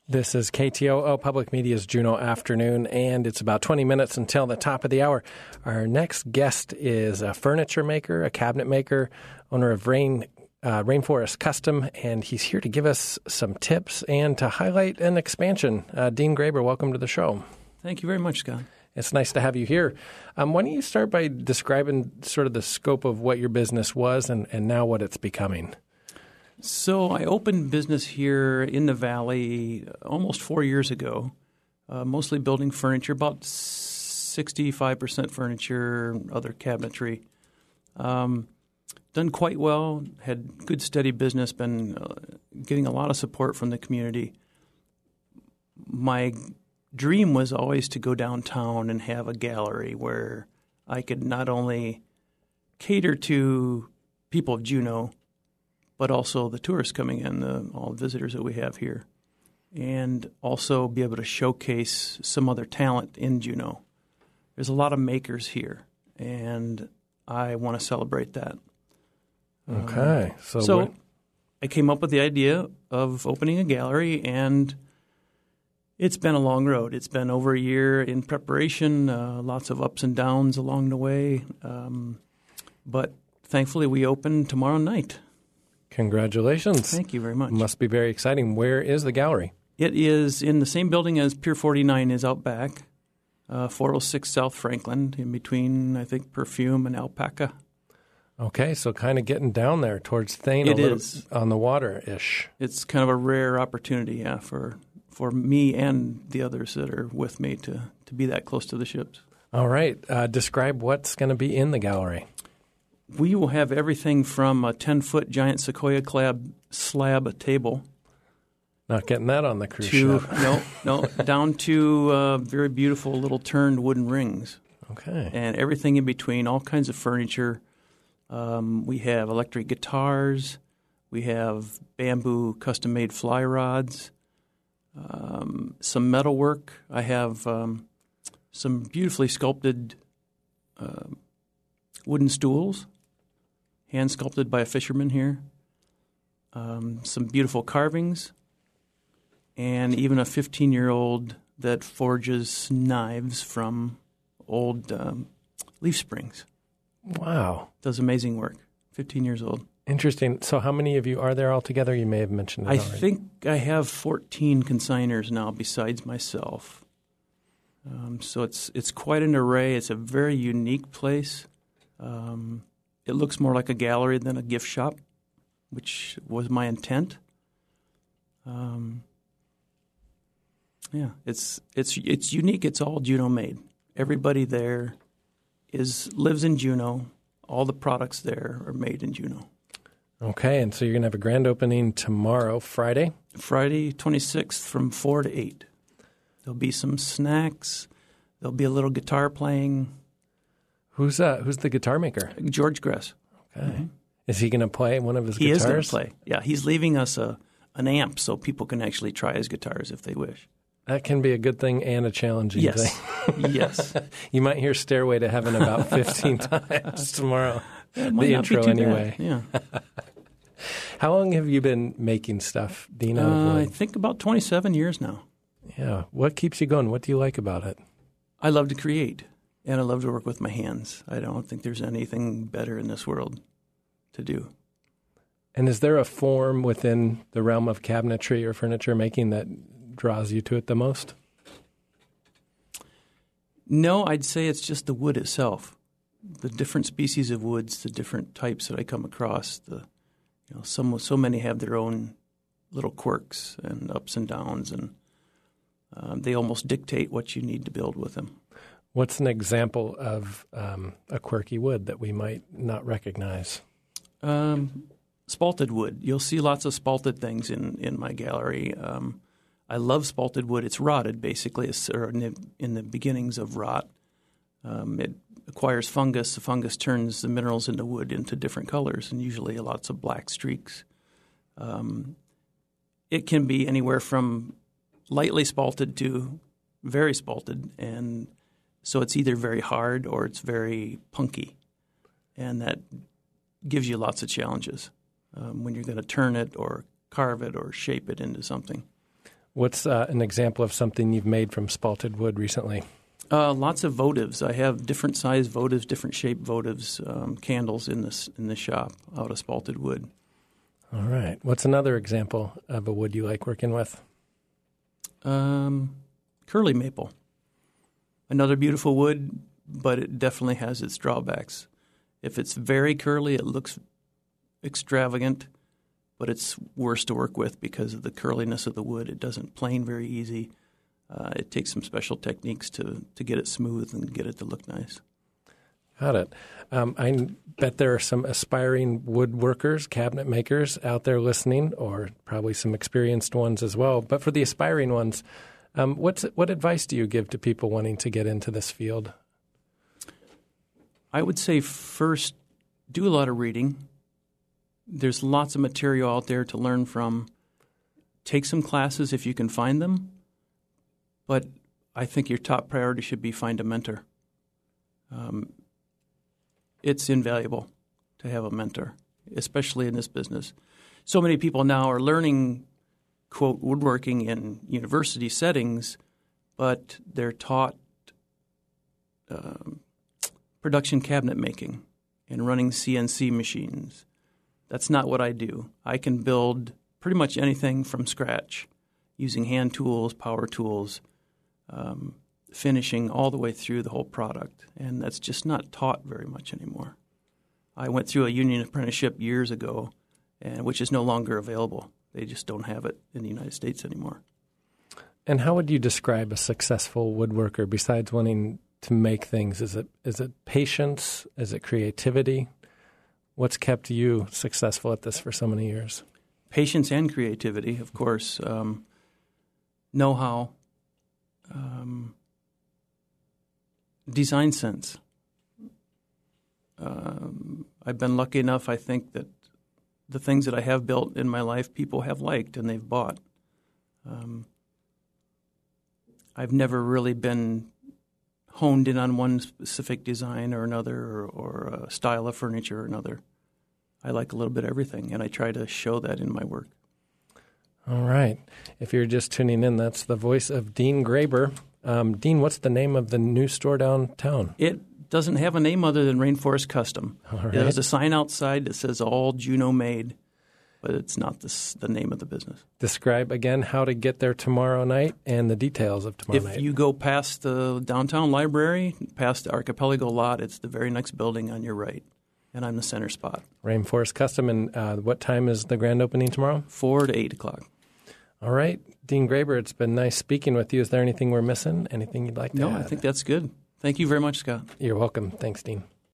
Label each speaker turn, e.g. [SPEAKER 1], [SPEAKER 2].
[SPEAKER 1] This is KTOO Public Media's Juneau Afternoon, and it's about 20 minutes until the top of the hour. Our next guest is a furniture maker, a cabinet maker, owner of Rainforest Custom, and he's here to give us some tips and to highlight an expansion. Dean Graber, welcome to the show.
[SPEAKER 2] Thank you very much, Scott.
[SPEAKER 1] It's nice to have you here. Why don't you start by describing sort of the scope of what your business was and now what it's becoming?
[SPEAKER 2] So I opened business here in the Valley almost 4 years ago, mostly building furniture, about 65% furniture, other cabinetry. Done quite well, had good steady business, been getting a lot of support from the community. My dream was always to go downtown and have a gallery where I could not only cater to people of Juneau, but also the tourists coming in, all the visitors that we have here, and also be able to showcase some other talent in Juneau. There's a lot of makers here, and I want to celebrate that.
[SPEAKER 1] Okay.
[SPEAKER 2] So I came up with the idea of opening a gallery, and it's been a long road. It's been over a year in preparation, lots of ups and downs along the way, but thankfully we open tomorrow night.
[SPEAKER 1] Congratulations.
[SPEAKER 2] Thank you very much.
[SPEAKER 1] Must be very exciting. Where is the gallery?
[SPEAKER 2] It is in the same building as Pier 49 is out back, 406 South Franklin, in between, I think, Perfume and Alpaca.
[SPEAKER 1] Okay, so kind of getting down there towards Thane.
[SPEAKER 2] It is.
[SPEAKER 1] On the water-ish.
[SPEAKER 2] It's kind of a rare opportunity, yeah, for me and the others that are with me to be that close to the ships.
[SPEAKER 1] All right. Describe what's going to be in the gallery.
[SPEAKER 2] We will have everything from a 10-foot giant sequoia slab table.
[SPEAKER 1] Not getting that on the cruise ship.
[SPEAKER 2] No, down to very beautiful little turned wooden rings.
[SPEAKER 1] Okay.
[SPEAKER 2] And everything in between, all kinds of furniture. We have electric guitars. We have bamboo custom-made fly rods. Some metalwork. I have some beautifully sculpted wooden stools, hand-sculpted by a fisherman here. Some beautiful carvings, and even a 15-year-old that forges knives from old leaf springs.
[SPEAKER 1] Wow.
[SPEAKER 2] Does amazing work. 15 years old.
[SPEAKER 1] Interesting. So how many of you are there altogether? You may have mentioned it
[SPEAKER 2] I
[SPEAKER 1] already.
[SPEAKER 2] think I have 14 consigners now besides myself. So it's quite an array. It's a very unique place. It looks more like a gallery than a gift shop, which was my intent. It's unique. It's all Juneau made. Everybody there lives in Juneau. All the products there are made in Juneau.
[SPEAKER 1] Okay, and so you're going to have a grand opening tomorrow, Friday?
[SPEAKER 2] Friday, 26th, from 4 to 8. There'll be some snacks. There'll be a little guitar playing.
[SPEAKER 1] Who's the guitar maker?
[SPEAKER 2] George Gress.
[SPEAKER 1] Okay. Mm-hmm. Is he going to play one of his
[SPEAKER 2] guitars? He is going to play. Yeah, he's leaving us an amp so people can actually try his guitars if they wish.
[SPEAKER 1] That can be a good thing and a challenging thing.
[SPEAKER 2] Yes.
[SPEAKER 1] You might hear Stairway to Heaven about 15 times tomorrow. The intro anyway.
[SPEAKER 2] Yeah.
[SPEAKER 1] How long have you been making stuff, Dean?
[SPEAKER 2] I think about 27 years now.
[SPEAKER 1] Yeah. What keeps you going? What do you like about it?
[SPEAKER 2] I love to create, and I love to work with my hands. I don't think there's anything better in this world to do.
[SPEAKER 1] And is there a form within the realm of cabinetry or furniture making that draws you to it the most?
[SPEAKER 2] No, I'd say it's just the wood itself. The different species of woods, the different types that I come across. So many have their own little quirks and ups and downs, and they almost dictate what you need to build with them.
[SPEAKER 1] What's an example of a quirky wood that we might not recognize?
[SPEAKER 2] Spalted wood. You'll see lots of spalted things in my gallery. I love spalted wood. It's rotted, basically, or in the beginnings of rot. It acquires fungus. The fungus turns the minerals in the wood into different colors, and usually lots of black streaks. It can be anywhere from lightly spalted to very spalted, and so it's either very hard or it's very punky, and that gives you lots of challenges when you're going to turn it or carve it or shape it into something.
[SPEAKER 1] What's an example of something you've made from spalted wood recently?
[SPEAKER 2] Lots of votives. I have different size votives, different shape votives, candles in the shop out of spalted wood.
[SPEAKER 1] All right. What's another example of a wood you like working with?
[SPEAKER 2] Curly maple. Another beautiful wood, but it definitely has its drawbacks. If it's very curly, it looks extravagant, but it's worse to work with because of the curliness of the wood. It doesn't plane very easy. It takes some special techniques to get it smooth and get it to look nice.
[SPEAKER 1] Got it. I bet there are some aspiring woodworkers, cabinet makers out there listening, or probably some experienced ones as well. But for the aspiring ones, what advice do you give to people wanting to get into this field?
[SPEAKER 2] I would say first, do a lot of reading. There's lots of material out there to learn from. Take some classes if you can find them. But I think your top priority should be find a mentor. It's invaluable to have a mentor, especially in this business. So many people now are learning, quote, woodworking in university settings, but they're taught production cabinet making and running CNC machines. That's not what I do. I can build pretty much anything from scratch using hand tools, power tools, finishing all the way through the whole product. And that's just not taught very much anymore. I went through a union apprenticeship years ago, which is no longer available. They just don't have it in the United States anymore.
[SPEAKER 1] And how would you describe a successful woodworker besides wanting to make things? Is it patience? Is it creativity? What's kept you successful at this for so many years?
[SPEAKER 2] Patience and creativity, of course. Know-how. Design sense. I've been lucky enough, I think, that the things that I have built in my life, people have liked and they've bought. I've never really been honed in on one specific design or another or a style of furniture or another. I like a little bit of everything, and I try to show that in my work.
[SPEAKER 1] All right. If you're just tuning in, that's the voice of Dean Graber. Dean, what's the name of the new store downtown?
[SPEAKER 2] It doesn't have a name other than Rainforest Custom.
[SPEAKER 1] All right.
[SPEAKER 2] There's a sign outside that says all Juneau made, but it's not the name of the business.
[SPEAKER 1] Describe again how to get there tomorrow night and the details of tomorrow night.
[SPEAKER 2] If you go past the downtown library, past the Archipelago lot, it's the very next building on your right, and I'm the center spot.
[SPEAKER 1] Rainforest Custom, and what time is the grand opening tomorrow?
[SPEAKER 2] 4 to 8 o'clock.
[SPEAKER 1] All right. Dean Graber, it's been nice speaking with you. Is there anything we're missing? Anything you'd like to add?
[SPEAKER 2] No, I think that's good. Thank you very much, Scott.
[SPEAKER 1] You're welcome. Thanks, Dean.